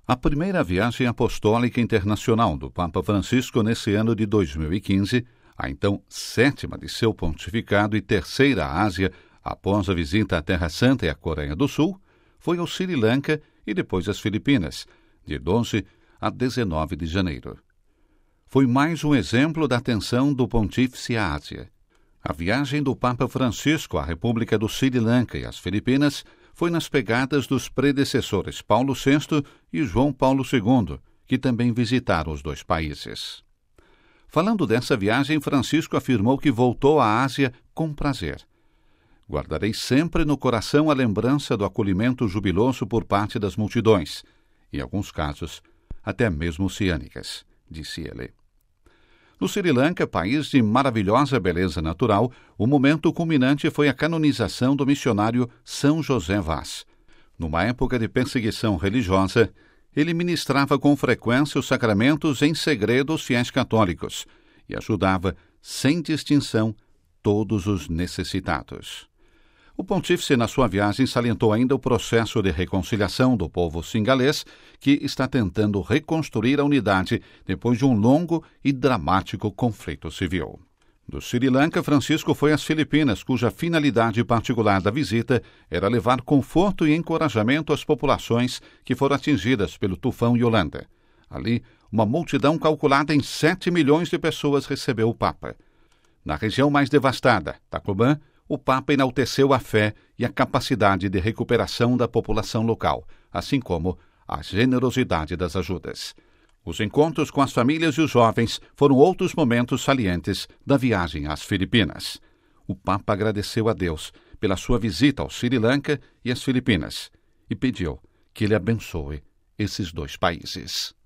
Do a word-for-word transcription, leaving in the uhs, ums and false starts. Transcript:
A primeira viagem apostólica internacional do Papa Francisco nesse ano de dois mil e quinze, a então sétima de seu pontificado e terceira à Ásia, após a visita à Terra Santa e à Coreia do Sul, foi ao Sri Lanka e depois às Filipinas, de doze a dezenove de janeiro. Foi mais um exemplo da atenção do Pontífice à Ásia. A viagem do Papa Francisco à República do Sri Lanka e às Filipinas foi nas pegadas dos predecessores Paulo sexto e João Paulo segundo, que também visitaram os dois países. Falando dessa viagem, Francisco afirmou que voltou à Ásia com prazer. Guardarei sempre no coração a lembrança do acolhimento jubiloso por parte das multidões, em alguns casos, até mesmo oceânicas, disse ele. No Sri Lanka, país de maravilhosa beleza natural, o momento culminante foi a canonização do missionário São José Vaz. Numa época de perseguição religiosa, ele ministrava com frequência os sacramentos em segredo aos fiéis católicos e ajudava, sem distinção, todos os necessitados. O pontífice, na sua viagem, salientou ainda o processo de reconciliação do povo singalês, que está tentando reconstruir a unidade depois de um longo e dramático conflito civil. Do Sri Lanka, Francisco foi às Filipinas, cuja finalidade particular da visita era levar conforto e encorajamento às populações que foram atingidas pelo tufão Yolanda. Ali, uma multidão calculada em sete milhões de pessoas recebeu o Papa. Na região mais devastada, Tacloban, o Papa enalteceu a fé e a capacidade de recuperação da população local, assim como a generosidade das ajudas. Os encontros com as famílias e os jovens foram outros momentos salientes da viagem às Filipinas. O Papa agradeceu a Deus pela sua visita ao Sri Lanka e às Filipinas e pediu que ele abençoe esses dois países.